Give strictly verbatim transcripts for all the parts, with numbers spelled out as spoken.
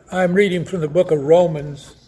I'm reading from the book of Romans,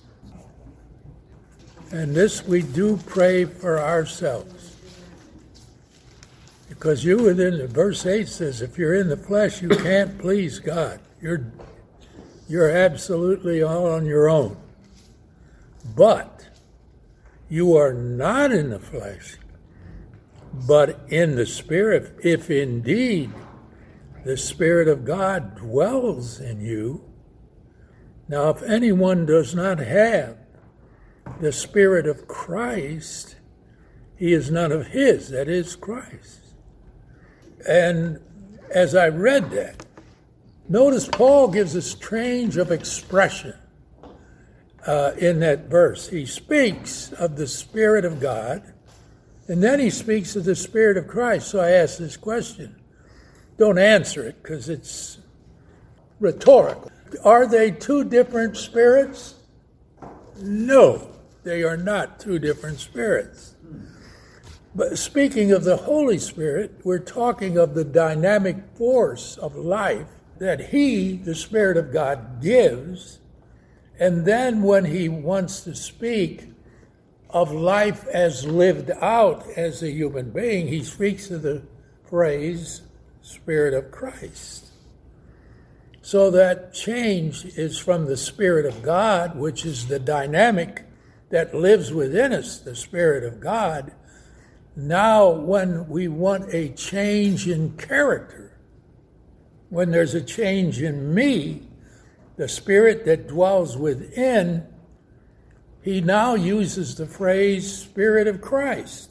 and this we do pray for ourselves. Because you within, verse eight says, if you're in the flesh, you can't please God. You're, you're absolutely all on your own. But you are not in the flesh, but in the Spirit, if indeed the Spirit of God dwells in you. Now, if anyone does not have the Spirit of Christ, he is none of his, that is Christ. And as I read that, notice Paul gives a strange of expression uh, in that verse. He speaks of the Spirit of God, and then he speaks of the Spirit of Christ. So I ask this question. Don't answer it, because it's rhetorical. Are they two different spirits? No, they are not two different spirits. But speaking of the Holy Spirit, we're talking of the dynamic force of life that He, the Spirit of God, gives. And then when He wants to speak of life as lived out as a human being, He speaks of the phrase, Spirit of Christ. So that change is from the Spirit of God, which is the dynamic that lives within us, the Spirit of God. Now, when we want a change in character, when there's a change in me, the Spirit that dwells within, he now uses the phrase Spirit of Christ.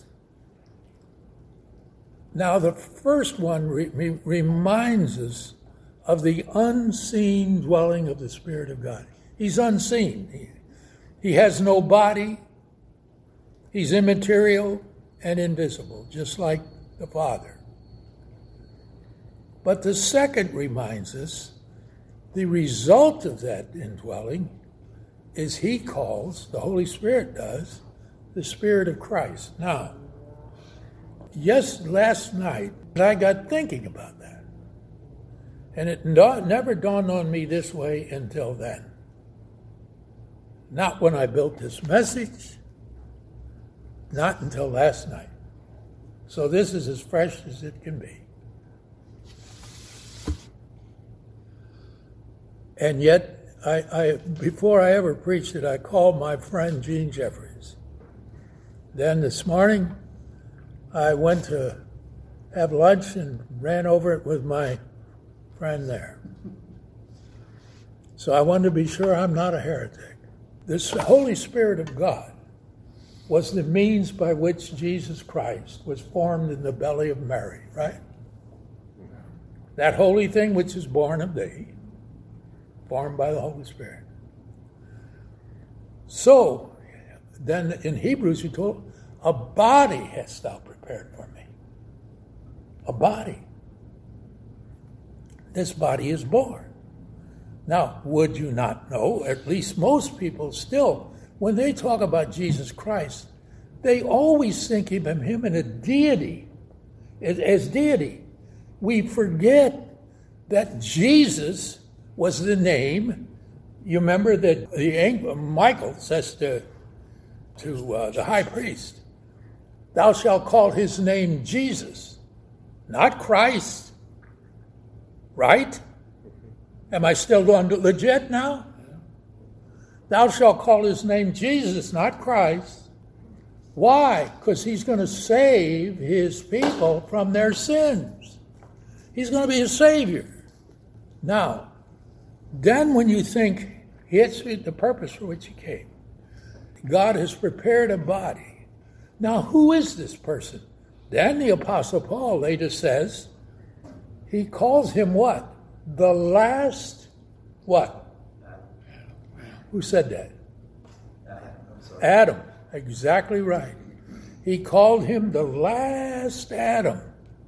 Now, the first one re- re- reminds us of the unseen dwelling of the Spirit of God. He's unseen. He, he has no body. He's immaterial and invisible, just like the Father. But the second reminds us the result of that indwelling is He calls, the Holy Spirit does, the Spirit of Christ. Now, yes, last night I got thinking about that. And it never dawned on me this way until then. Not when I built this message, not until last night. So this is as fresh as it can be. And yet, I, I before I ever preached it, I called my friend Gene Jeffries. Then this morning, I went to have lunch and ran over it with my friend there. So I wanted to be sure I'm not a heretic. This Holy Spirit of God was the means by which Jesus Christ was formed in the belly of Mary, right? That holy thing which is born of thee, formed by the Holy Spirit. So, then in Hebrews you told, a body hast thou prepared for me. A body. This body is born. Now, would you not know, at least most people still, when they talk about Jesus Christ, they always think of him in a deity, as deity. We forget that Jesus was the name. You remember that the angel Michael says to, to uh, the high priest, thou shalt call his name Jesus, not Christ. Right? Am I still going to legit now? Thou shalt call his name Jesus, not Christ. Why? Because he's going to save his people from their sins. He's going to be a savior. Now, then when you think it's the purpose for which he came, God has prepared a body. Now, who is this person? Then the Apostle Paul later says, he calls him what? The last what? Who said that? Adam. Exactly right. He called him the last Adam.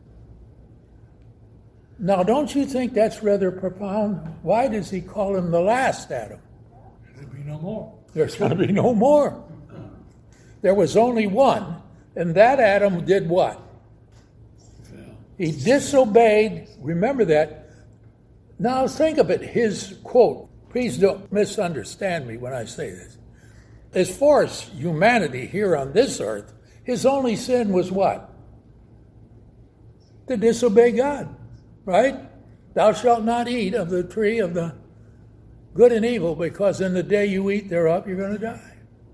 Now, don't you think that's rather profound? Why does he call him the last Adam? There'll be no more. There's going to be no more. There was only one, and that Adam did what? He disobeyed. Remember that. Now think of it. His quote, Please don't misunderstand me when I say this. As far as humanity here on this earth, his only sin was what? To disobey God, right? Thou shalt not eat of the tree of the good and evil, because in the day you eat thereof, you're going to die.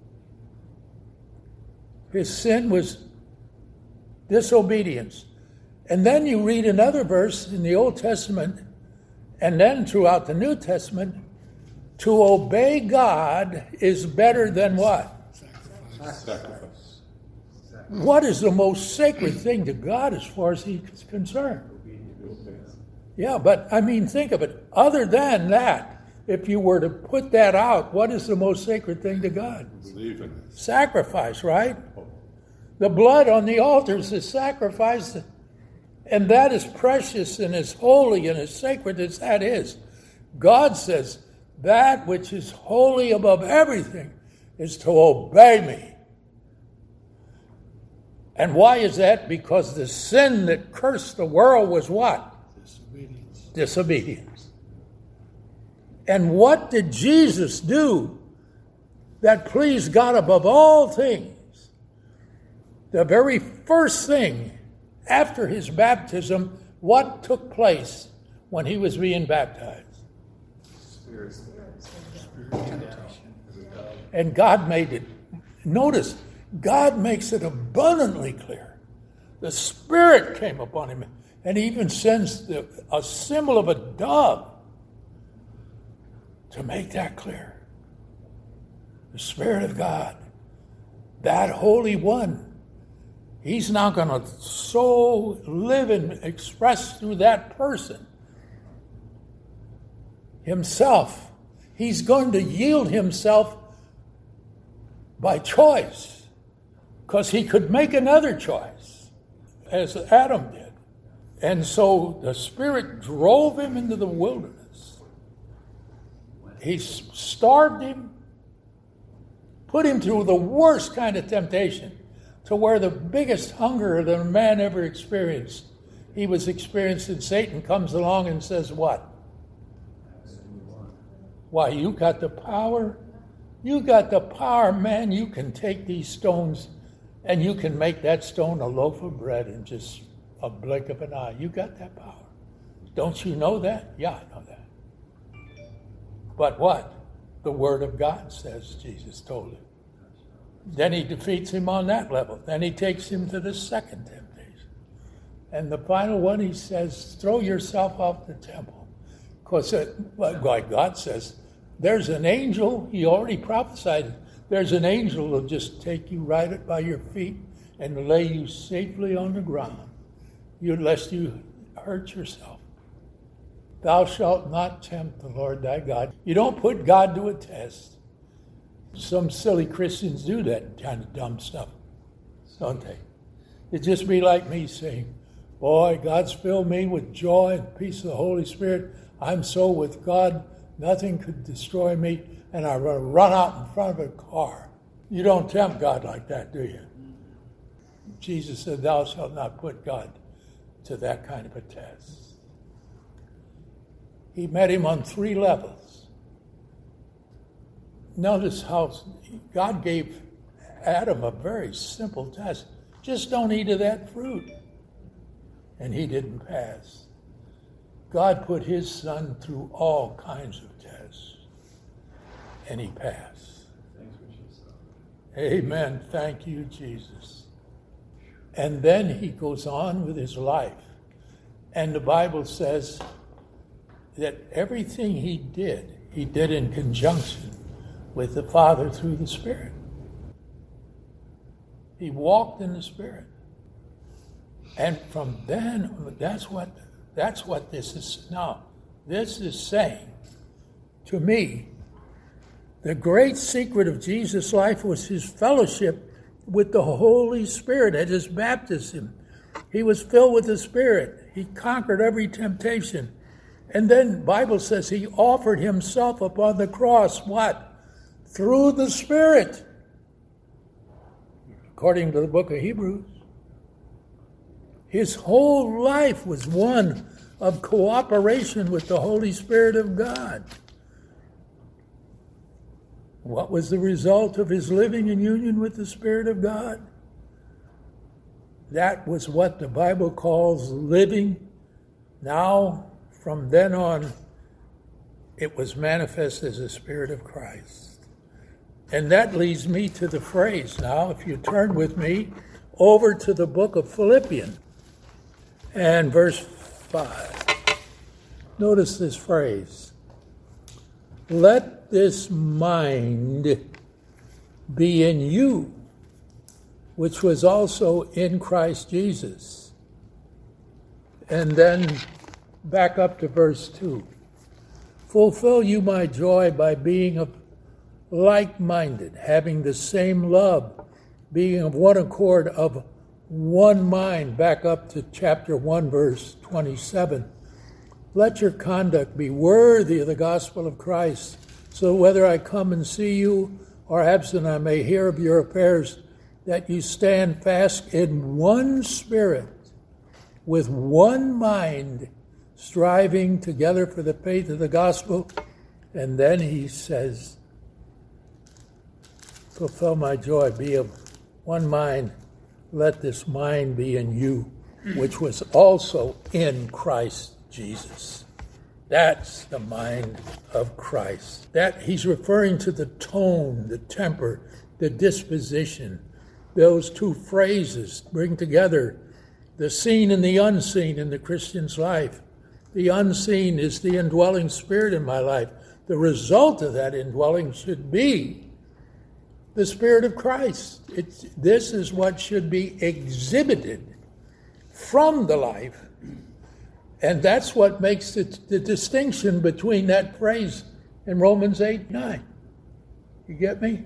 His sin was disobedience. And then you read another verse in the Old Testament, and then throughout the New Testament, to obey God is better than what? Sacrifice. What is the most sacred thing to God as far as he's concerned? Yeah, but I mean, think of it. Other than that, if you were to put that out, what is the most sacred thing to God? Believe in it. Sacrifice, right? The blood on the altars is sacrifice, and that is precious and as holy and as sacred as that is. God says, that which is holy above everything is to obey me. And why is that? Because the sin that cursed the world was what? Disobedience. Disobedience. And what did Jesus do that pleased God above all things? The very first thing after his baptism, what took place when he was being baptized? Spirit. And God made it. Notice, God makes it abundantly clear. The Spirit came upon him, and he even sends the, a symbol of a dove to make that clear. The Spirit of God, that Holy One, he's now going to so live and express through that person himself. He's going to yield himself by choice, because he could make another choice, as Adam did. And so the Spirit drove him into the wilderness. He starved him, put him through the worst kind of temptation, to where the biggest hunger that a man ever experienced, he was experiencing. Satan comes along and says, what? Why, you got the power? You got the power, man. You can take these stones and you can make that stone a loaf of bread in just a blink of an eye. You got that power. Don't you know that? Yeah, I know that. But what? The Word of God says, Jesus told him. Then he defeats him on that level. Then he takes him to the second temptation. And the final one, he says, throw yourself off the temple. Because, like God says, there's an angel, he already prophesied, there's an angel who'll just take you right by your feet and lay you safely on the ground, you, lest you hurt yourself. Thou shalt not tempt the Lord thy God. You don't put God to a test. Some silly Christians do that kind of dumb stuff, don't they? It'd just be like me saying, boy, God's filled me with joy and peace of the Holy Spirit. I'm so with God, nothing could destroy me, and I run, run out in front of a car. You don't tempt God like that, do you? Jesus said, thou shalt not put God to that kind of a test. He met him on three levels. Notice how God gave Adam a very simple test. Just don't eat of that fruit. And he didn't pass. God put his son through all kinds of tests. And he passed. Amen. Thank you, Jesus. And then he goes on with his life. And the Bible says that everything he did, he did in conjunction with the Father through the Spirit. He walked in the Spirit. And from then, that's what that's what this is now. This is saying to me, the great secret of Jesus' life was his fellowship with the Holy Spirit at his baptism. He was filled with the Spirit. He conquered every temptation. And then the Bible says he offered himself upon the cross, what? Through the Spirit. According to the book of Hebrews. His whole life was one of cooperation with the Holy Spirit of God. What was the result of his living in union with the Spirit of God? That was what the Bible calls living. Now, from then on, it was manifest as the Spirit of Christ. And that leads me to the phrase now, if you turn with me over to the book of Philippians and verse five. Notice this phrase. Let this mind be in you, which was also in Christ Jesus. And then back up to verse two. Fulfill you my joy by being of like-minded, having the same love, being of one accord, of one mind. Back up to chapter one, verse twenty-seven. Let your conduct be worthy of the gospel of Christ, so whether I come and see you or absent, I may hear of your affairs, that you stand fast in one spirit, with one mind, striving together for the faith of the gospel. And then he says, fulfill my joy, be of one mind, let this mind be in you, which was also in Christ Jesus. That's the mind of Christ. That he's referring to the tone, the temper, the disposition. Those two phrases bring together the seen and the unseen in the Christian's life. The unseen is the indwelling Spirit in my life. The result of that indwelling should be the Spirit of Christ. It's, this is what should be exhibited from the life. And that's what makes the, the distinction between that phrase in Romans eight nine. You get me?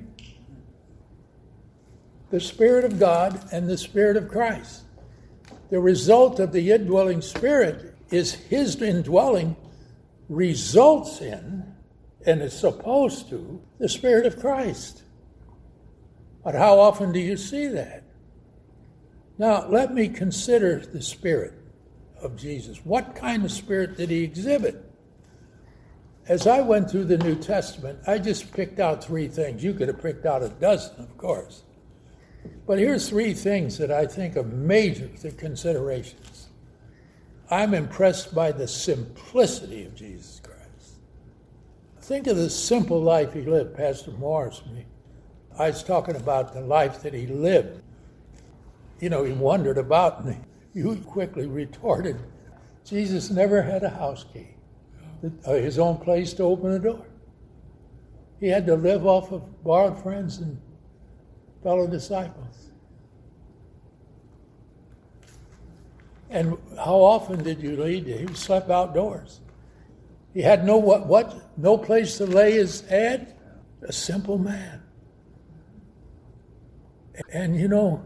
The Spirit of God and the Spirit of Christ. The result of the indwelling Spirit is his indwelling results in, and is supposed to, the Spirit of Christ. But how often do you see that? Now, let me consider the Spirit of Jesus. What kind of Spirit did he exhibit? As I went through the New Testament, I just picked out three things. You could have picked out a dozen, of course. But here's three things that I think are major considerations. I'm impressed by the simplicity of Jesus Christ. Think of the simple life he lived. Pastor Morris, me. I was talking about the life that he lived. You know, he wondered about me. You quickly retorted, Jesus never had a house key, his own place to open a door. He had to live off of borrowed friends and fellow disciples. And how often did you lead? He slept outdoors. He had no what, what? No place to lay his head. A simple man. And you know,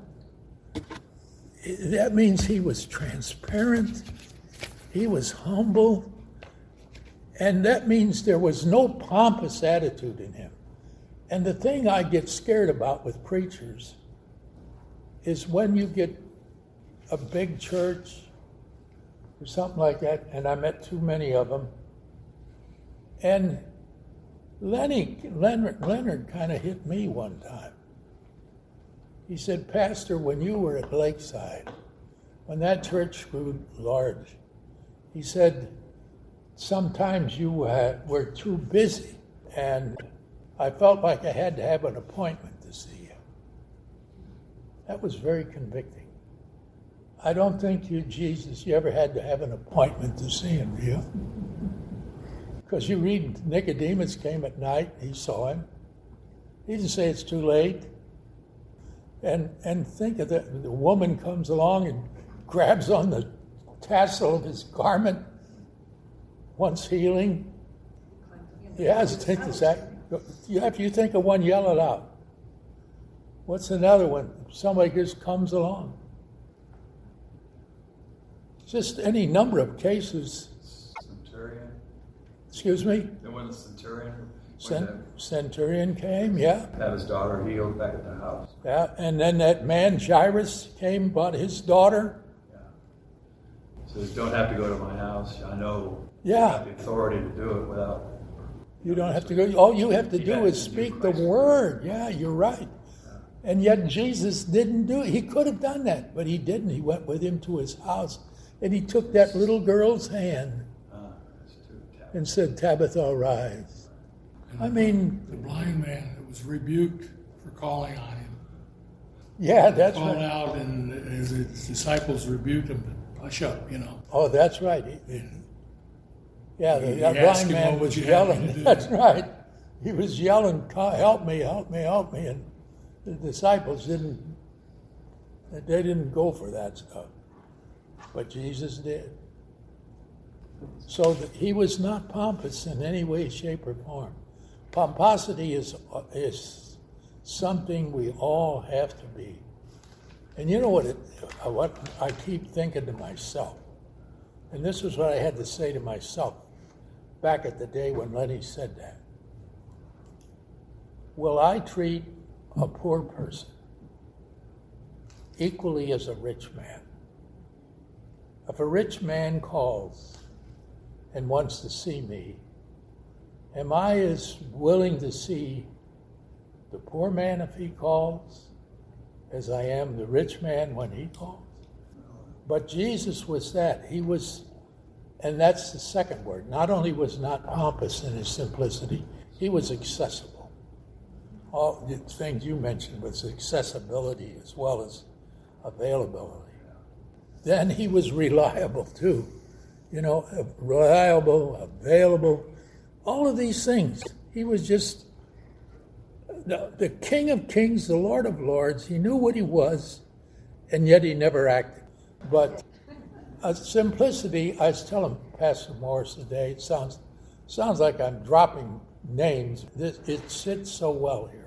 that means he was transparent, he was humble, and that means there was no pompous attitude in him. And the thing I get scared about with preachers is when you get a big church or something like that, and I met too many of them, and Lenny, Leonard, Leonard kind of hit me one time. He said, Pastor, when you were at Lakeside, when that church grew large, he said, sometimes you uh, were too busy, and I felt like I had to have an appointment to see you. That was very convicting. I don't think you, Jesus, you ever had to have an appointment to see him, do you? Because you read Nicodemus came at night, he saw him. He didn't say it's too late. And and think of that. The woman comes along and grabs on the tassel of his garment, wants healing. Yes, take this act. If you think of one, yell it out. What's another one? Somebody just comes along. Just any number of cases. Centurion. Excuse me? Then when the centurion Cent- Centurion came, yeah. had his daughter healed back at the house. Yeah, and then that man, Jairus, came, brought his daughter. Yeah. So you don't have to go to my house. I know Yeah. I have the authority to do it without You don't have to go. All you have to do is speak the word. Yeah, you're right. And yet Jesus didn't do it. He could have done that, but he didn't. He went with him to his house, and he took that little girl's hand and said, Tabitha, arise. I mean, the blind man that was rebuked for calling on him. Yeah, that's called right. out, and his, his disciples rebuked him to hush up, you know. Oh, that's right. He, And yeah, the he that asked blind him, man "What would was you have me yelling. to do?" That's right. He was yelling, help me, help me, help me. And the disciples didn't, they didn't go for that stuff. But Jesus did. So that he was not pompous in any way, shape, or form. Pomposity is is something we all have to be. And you know what? It, what I keep thinking to myself, and this is what I had to say to myself back at the day when Lenny said that. Will I treat a poor person equally as a rich man? If a rich man calls and wants to see me, am I as willing to see the poor man if he calls as I am the rich man when he calls? But Jesus was that. He was, and that's the second word, not only was not pompous in his simplicity, he was accessible. All the things you mentioned was accessibility as well as availability. Then he was reliable too. You know, reliable, available, all of these things. He was just the, the King of Kings, the Lord of Lords. He knew what he was, and yet he never acted. But uh, simplicity, I was telling Pastor Morris today, it sounds sounds like I'm dropping names. This, it sits so well here.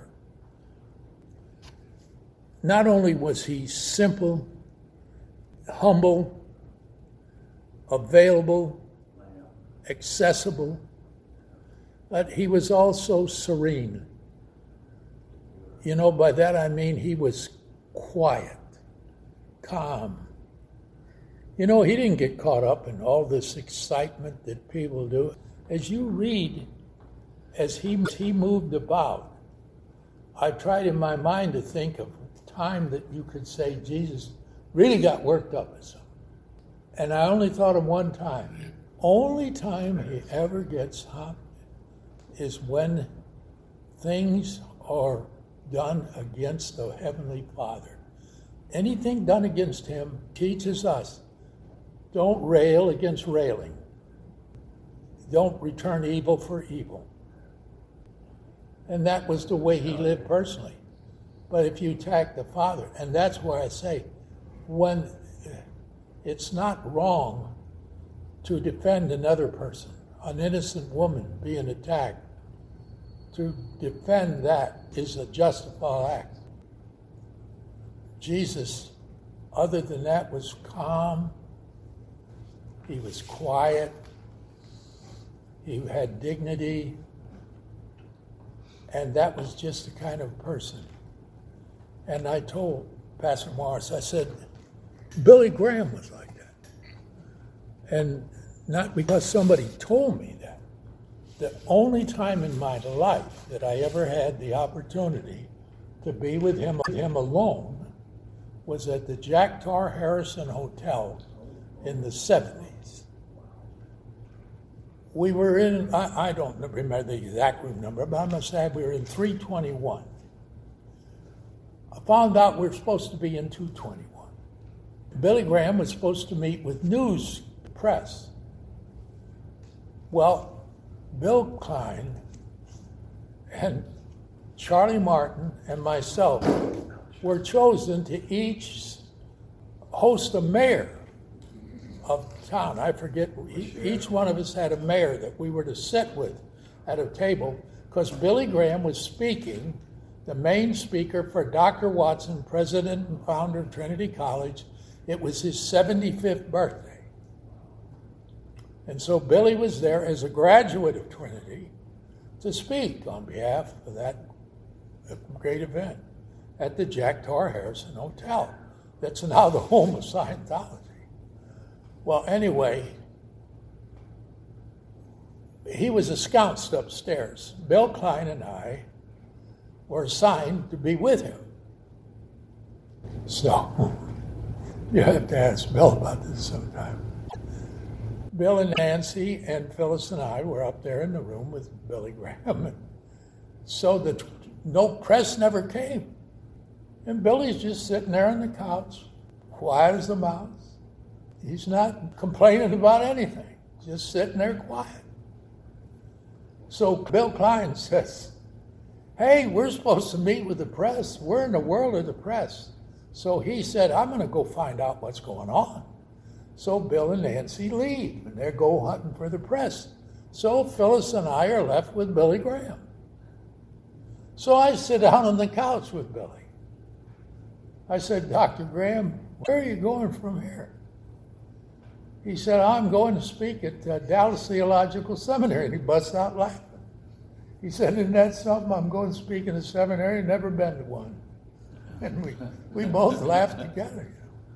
Not only was he simple, humble, available, accessible, but he was also serene. You know, by that I mean he was quiet, calm. You know, he didn't get caught up in all this excitement that people do. As you read, as he, he moved about, I tried in my mind to think of time that you could say Jesus really got worked up at something. And I only thought of one time. Only time he ever gets hot is when things are done against the Heavenly Father. Anything done against him teaches us, don't rail against railing. Don't return evil for evil. And that was the way he lived personally. But if you attack the Father, and that's where I say, when it's not wrong to defend another person, an innocent woman being attacked, to defend that is a justifiable act. Jesus, other than that, was calm. He was quiet. He had dignity. And that was just the kind of person. And I told Pastor Morris, I said, Billy Graham was like that. And not because somebody told me that. The only time in my life that I ever had the opportunity to be with him, him alone was at the Jack Tar Harrison Hotel in the seventies. We were in, I, I don't remember the exact room number, but I must say we were in three twenty-one. I found out we were supposed to be in two twenty-one. Billy Graham was supposed to meet with news press. Well, Bill Klein and Charlie Martin and myself were chosen to each host a mayor of town. I forget, each one of us had a mayor that we were to sit with at a table because Billy Graham was speaking, the main speaker for Doctor Watson, president and founder of Trinity College. It was his seventy-fifth birthday. And so Billy was there as a graduate of Trinity to speak on behalf of that great event at the Jack Tar Harrison Hotel. That's now the home of Scientology. Well, anyway, he was ensconced upstairs. Bill Klein and I were assigned to be with him. So, you have to ask Bill about this sometime. Bill and Nancy and Phyllis and I were up there in the room with Billy Graham. So the no press never came. And Billy's just sitting there on the couch, quiet as a mouse. He's not complaining about anything, just sitting there quiet. So Bill Klein says, hey, we're supposed to meet with the press. We're in the world of the press. So he said, I'm going to go find out what's going on. So Bill and Nancy leave, and they go hunting for the press. So Phyllis and I are left with Billy Graham. So I sit down on the couch with Billy. I said, Doctor Graham, where are you going from here? He said, I'm going to speak at uh, Dallas Theological Seminary. And he busts out laughing. He said, isn't that something? I'm going to speak in a seminary, never been to one. And we, we both laughed together.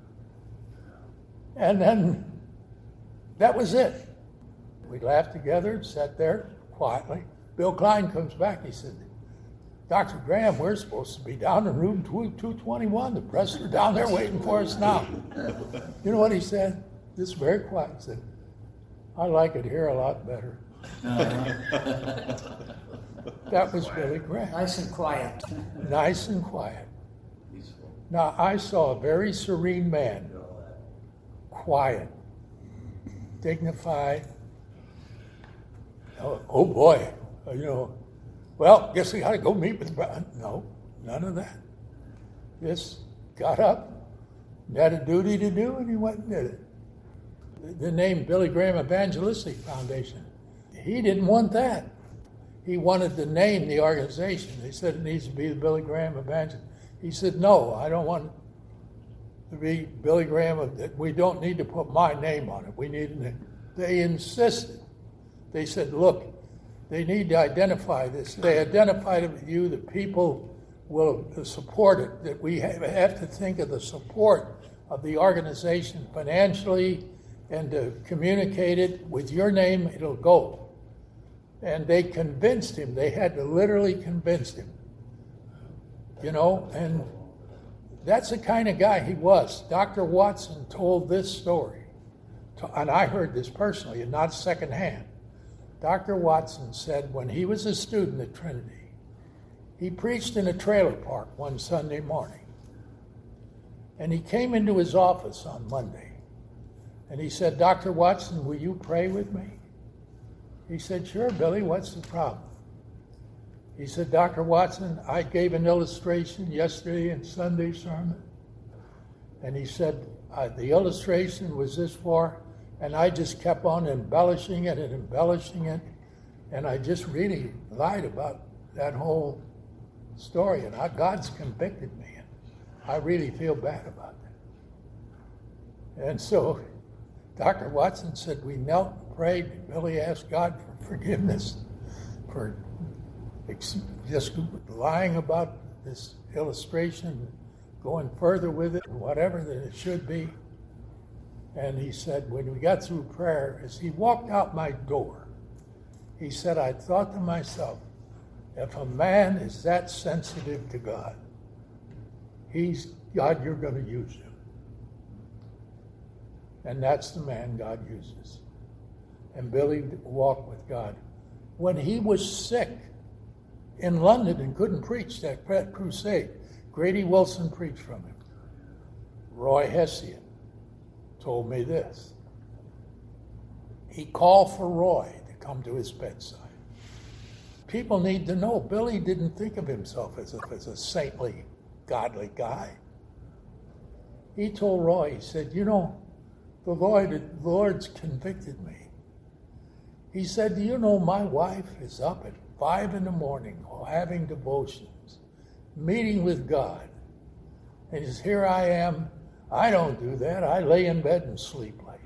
And then that was it. We laughed together and sat there quietly. Bill Klein comes back. He said, Doctor Graham, we're supposed to be down in room two twenty-one. The press are down there waiting for us now. You know what he said? Just very quiet. He said, I like it here a lot better. Uh-huh. That was Billy Graham. Nice and quiet. Nice and quiet. Now, I saw a very serene man, quiet, dignified. Oh, oh boy, you know, well, guess we got to go meet with Brian. No, none of that. Just got up, had a duty to do, and he went and did it. The name Billy Graham Evangelistic Foundation, he didn't want that. He wanted to name the organization. They said it needs to be the Billy Graham Evangelistic. He said, no, I don't want it to be Billy Graham. We don't need to put my name on it. We need a name. They insisted. They said, look, they need to identify this. They identified it with you. The people will support it. That we have to think of the support of the organization financially and to communicate it with your name, it'll go. And they convinced him. They had to literally convince him. You know, and that's the kind of guy he was. Doctor Watson told this story, and I heard this personally and not secondhand. Doctor Watson said when he was a student at Trinity, he preached in a trailer park one Sunday morning. And he came into his office on Monday. And he said, Doctor Watson, will you pray with me? He said, sure, Billy, what's the problem? He said, Doctor Watson, I gave an illustration yesterday in Sunday's sermon. And he said, uh, the illustration was this far, and I just kept on embellishing it and embellishing it. And I just really lied about that whole story. And I, God's convicted me. And I really feel bad about that. And so Doctor Watson said, we knelt and prayed. Billy asked God for forgiveness for just lying about this illustration, going further with it, whatever that it should be. And he said, when we got through prayer, as he walked out my door, he said, I thought to myself, if a man is that sensitive to God, he's God, you're going to use him. And that's the man God uses. And Billy walked with God. When he was sick in London and couldn't preach that crusade, Grady Wilson preached from him. Roy Hessian told me this. He called for Roy to come to his bedside. People need to know Billy didn't think of himself as a, as a saintly, godly guy. He told Roy, he said, you know, the Lord, the Lord's convicted me. He said, do you know my wife is up at five in the morning having devotions, meeting with God. And he says, here I am. I don't do that. I lay in bed and sleep late.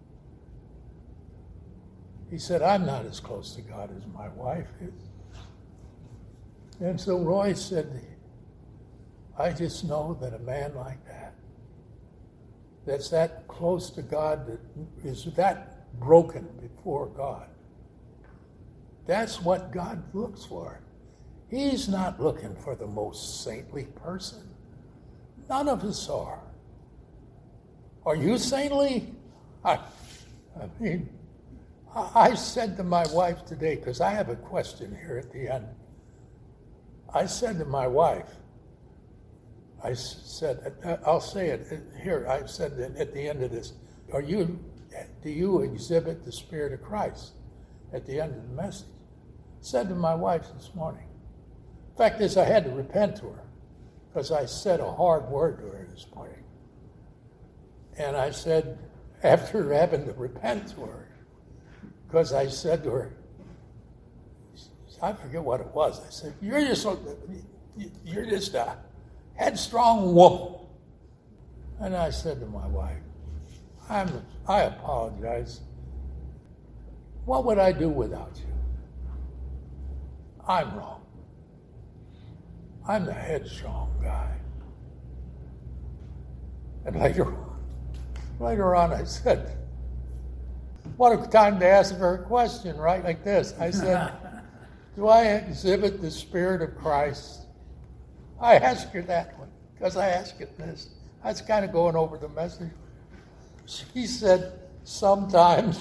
He said, I'm not as close to God as my wife is. And so Roy said, I just know that a man like that, that's that close to God, that is that broken before God, That's what God looks for. He's not looking for the most saintly person. None of us are. Are you saintly? I, I mean, I said to my wife today, because I have a question here at the end. I said to my wife, I said, I'll say it here, I said at the end of this, are you, do you exhibit the Spirit of Christ at the end of the message? I said to my wife this morning. Fact is, I had to repent to her because I said a hard word to her this morning. And I said, after having to repent to her, because I said to her, I forget what it was. I said, "You're just you're just a headstrong woman." And I said to my wife, "I'm I apologize. What would I do without you? I'm wrong. I'm the headstrong guy." And later on, later on, I said, "What a time to ask her a question, right? Like this." I said, "Do I exhibit the Spirit of Christ?" I asked her that one because I asked her this. I was kind of going over the message. She said, "Sometimes."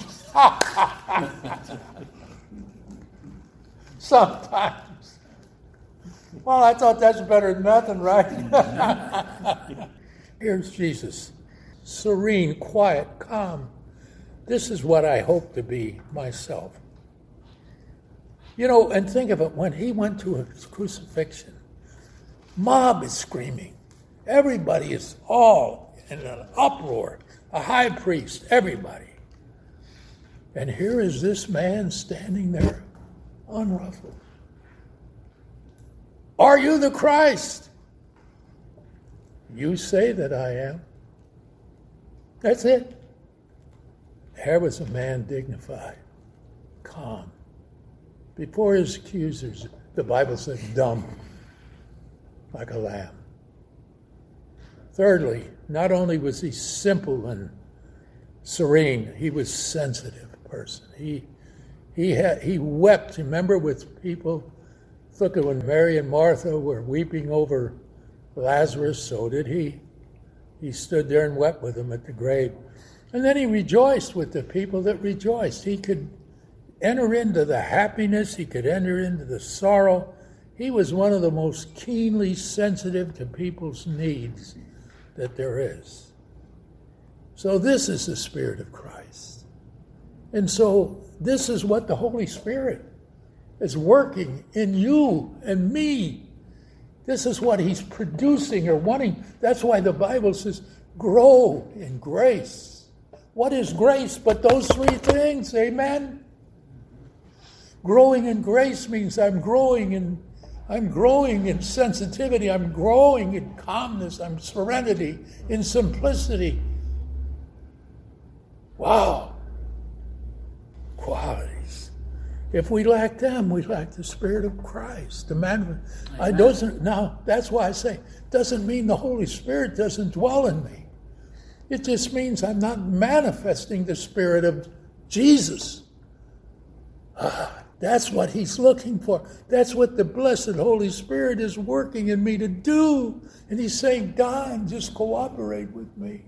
Sometimes. Well, I thought that's better than nothing, right? Here's Jesus. Serene, quiet, calm. This is what I hope to be myself. You know, and think of it, when he went to his crucifixion, mob is screaming. Everybody is all in an uproar. A high priest, everybody. And here is this man standing there, unruffled. "Are you the Christ?" "You say that I am." That's it. There was a man dignified, calm. Before his accusers, the Bible says dumb, like a lamb. Thirdly, not only was he simple and serene, he was sensitive person. He he had he wept, remember, with people. Look at when Mary and Martha were weeping over Lazarus, so did he. He stood there and wept with them at the grave. And then he rejoiced with the people that rejoiced. He could enter into the happiness. He could enter into the sorrow. He was one of the most keenly sensitive to people's needs that there is. So this is the Spirit of Christ. And so this is what the Holy Spirit is working in you and me. This is what he's producing or wanting. That's why the Bible says, grow in grace. What is grace but those three things? Amen? Growing in grace means I'm growing in I'm growing in sensitivity. I'm growing in calmness. I'm serenity, in simplicity. Wow. Qualities. If we lack them, we lack the Spirit of Christ. The man, I doesn't now. That's why I say doesn't mean the Holy Spirit doesn't dwell in me. It just means I'm not manifesting the Spirit of Jesus. Ah, that's what he's looking for. That's what the blessed Holy Spirit is working in me to do. And he's saying, Don, just cooperate with me.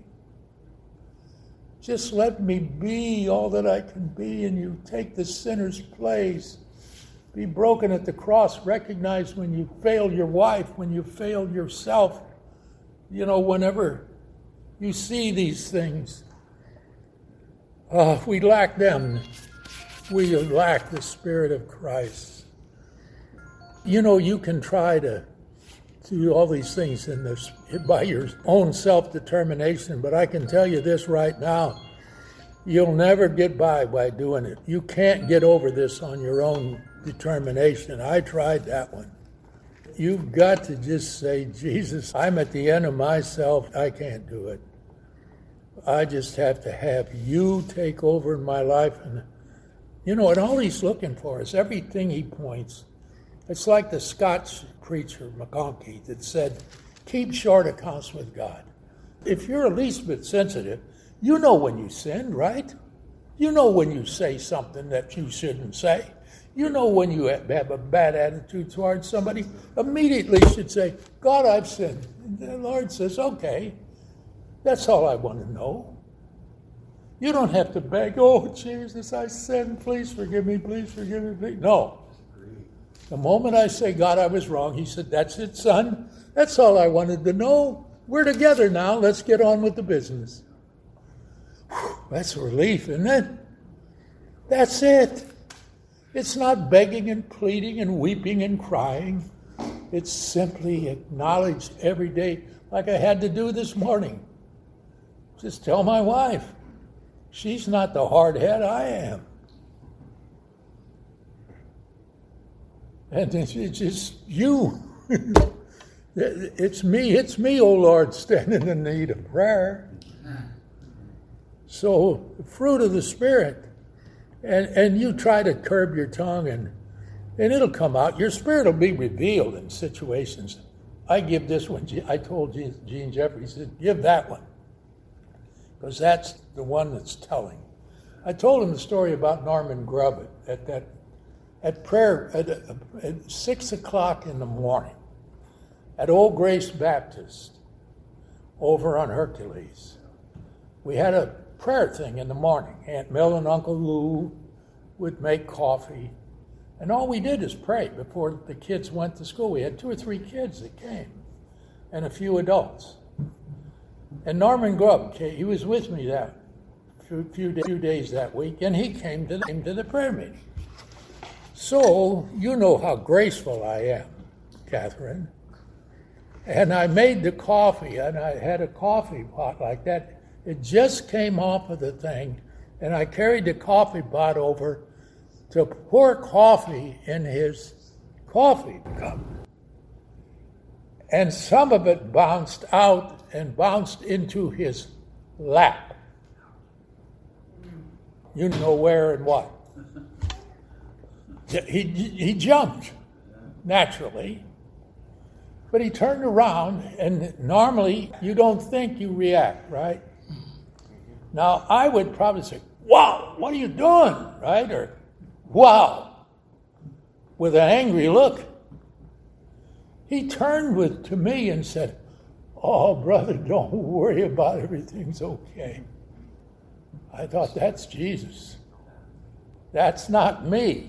Just let me be all that I can be, and you take the sinner's place. Be broken at the cross. Recognize when you fail your wife, when you fail yourself. You know, whenever you see these things, uh, if we lack them, we lack the Spirit of Christ. You know, you can try to do all these things in this by your own self-determination, but I can tell you this right now, you'll never get by by doing it. You can't get over this on your own determination. I tried that one. You've got to just say, Jesus, I'm at the end of myself. I can't do it. I just have to have you take over in my life. And you know, and all he's looking for is everything he points. It's like the Scotch preacher, McConkie, that said, keep short accounts with God. If you're at least a bit sensitive, you know when you sinned, right? You know when you say something that you shouldn't say. You know when you have a bad attitude towards somebody, immediately you should say, God, I've sinned. And the Lord says, okay, that's all I want to know. You don't have to beg, oh, Jesus, I sinned, please forgive me, please forgive me, please. No. The moment I say, God, I was wrong, he said, that's it, son. That's all I wanted to know. We're together now. Let's get on with the business. Whew, that's a relief, isn't it? That's it. It's not begging and pleading and weeping and crying. It's simply acknowledged every day, like I had to do this morning. Just tell my wife, she's not the hard head, I am. And it's just you. It's me, it's me, oh Lord, standing in need of prayer. So, the fruit of the Spirit. And and you try to curb your tongue and and it'll come out. Your spirit will be revealed in situations. I give this one. I told Gene Jeffrey, he said, give that one. Because that's the one that's telling. I told him the story about Norman Grubb at, at that at prayer at, at six o'clock in the morning at Old Grace Baptist over on Hercules. We had a prayer thing in the morning. Aunt Mill and Uncle Lou would make coffee. And all we did is pray before the kids went to school. We had two or three kids that came and a few adults. And Norman Grubb came, he was with me that few, few, few days that week, and he came to, the, came to the prayer meeting. So, you know how graceful I am, Catherine. And I made the coffee, and I had a coffee pot like that. It just came off of the thing, and I carried the coffee pot over to pour coffee in his coffee cup. And some of it bounced out and bounced into his lap. You know where and what. He, he jumped, naturally. But he turned around, and normally you don't think you react, right? Now, I would probably say, wow, what are you doing, right? Or, wow, with an angry look. He turned with to me and said, oh, brother, don't worry about it. Everything's okay. I thought, that's Jesus. That's not me.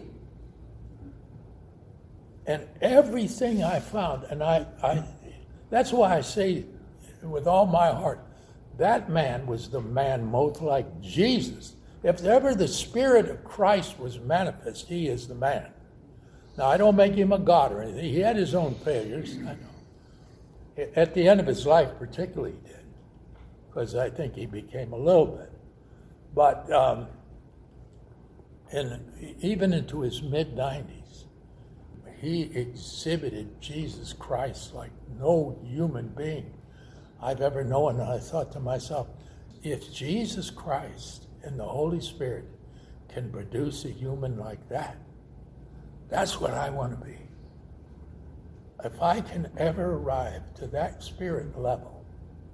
And everything I found, and I, I that's why I say with all my heart, that man was the man most like Jesus. If ever the Spirit of Christ was manifest, he is the man. Now, I don't make him a god or anything. He had his own failures, I know. At the end of his life, particularly, he did, because I think he became a little bit. But um, and even into his mid-nineties, he exhibited Jesus Christ like no human being I've ever known. And I thought to myself, if Jesus Christ and the Holy Spirit can produce a human like that, that's what I want to be. If I can ever arrive to that spirit level,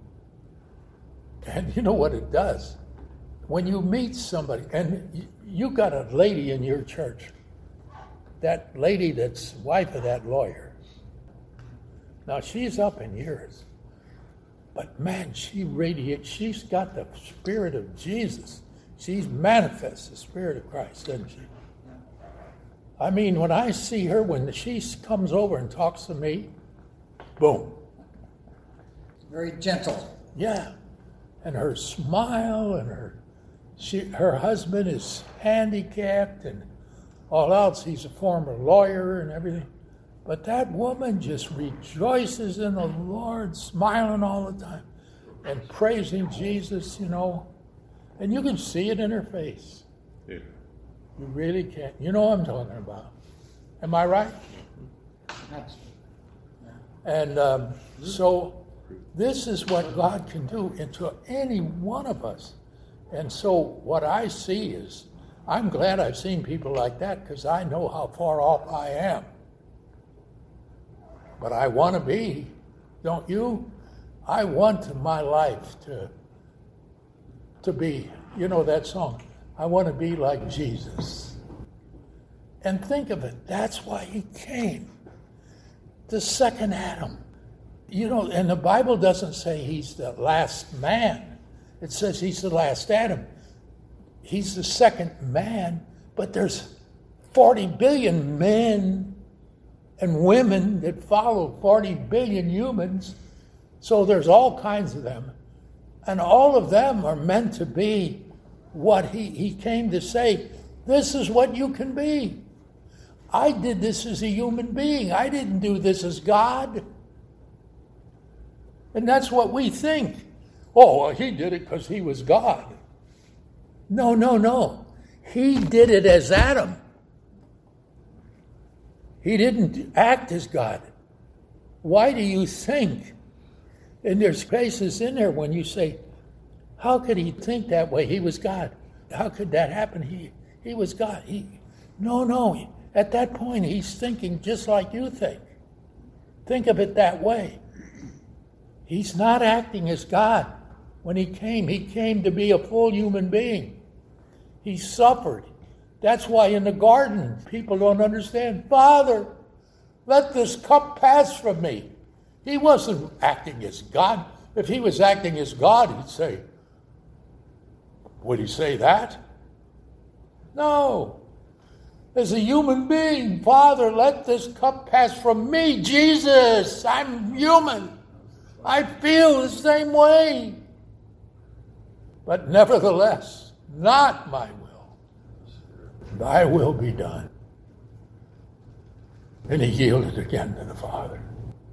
and you know what it does? When you meet somebody, and you got a lady in your church, that lady that's wife of that lawyer. Now, she's up in years, but man, she radiates, she's got the Spirit of Jesus. She's manifests the Spirit of Christ, doesn't she? I mean, when I see her, when she comes over and talks to me, boom. Very gentle. Yeah. And her smile and her, she, her husband is handicapped and all else. He's a former lawyer and everything. But that woman just rejoices in the Lord, smiling all the time and praising Jesus, you know. And you can see it in her face. Yeah. You really can. You know what I'm talking about. Am I right? That's, And um, so this is what God can do into any one of us. And so what I see is, I'm glad I've seen people like that because I know how far off I am. But I want to be, don't you? I want my life to, to be, you know that song, I want to be like Jesus. And think of it, that's why he came. The second Adam. You know, and the Bible doesn't say he's the last man. It says he's the last Adam. He's the second man, but there's forty billion men and women that follow forty billion humans. So there's all kinds of them. And all of them are meant to be what he, he came to say. This is what you can be. I did this as a human being. I didn't do this as God. And that's what we think. Oh, well, he did it because he was God. No, no, no. He did it as Adam. He didn't act as God. Why do you think? And there's places in there when you say, how could he think that way? He was God. How could that happen? He he was God. He, no, no. At that point, he's thinking just like you think. Think of it that way. He's not acting as God. When he came, he came to be a full human being. He suffered. That's why in the garden, people don't understand. Father, let this cup pass from me. He wasn't acting as God. If he was acting as God, he'd say, would he say that? No. As a human being, Father, let this cup pass from me. Jesus, I'm human. I feel the same way. But nevertheless, not my will. Thy will be done. And he yielded again to the Father.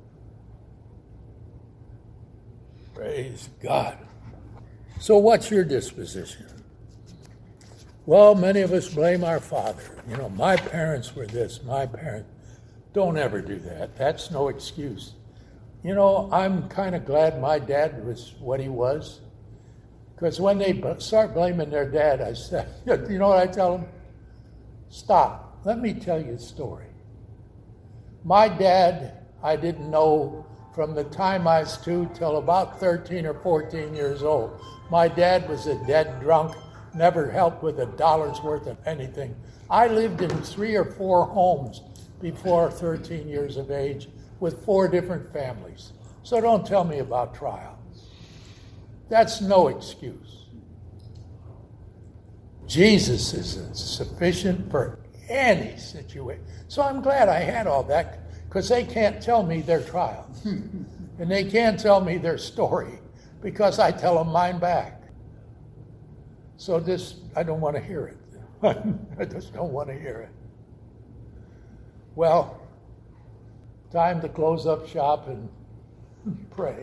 Praise God. So what's your disposition? Well, many of us blame our father. You know, my parents were this, my parents. Don't ever do that. That's no excuse. You know, I'm kind of glad my dad was what he was. Because when they start blaming their dad, I said, you know what I tell them? Stop. Let me tell you a story. My dad, I didn't know from the time I was two till about thirteen or fourteen years old. My dad was a dead drunk, never helped with a dollar's worth of anything. I lived in three or four homes before thirteen years of age with four different families. So don't tell me about trial. That's no excuse. Jesus is sufficient for any situation. So I'm glad I had all that, because they can't tell me their trial. And they can't tell me their story, because I tell them mine back. So this, I don't want to hear it. I just don't want to hear it. Well, time to close up shop and pray.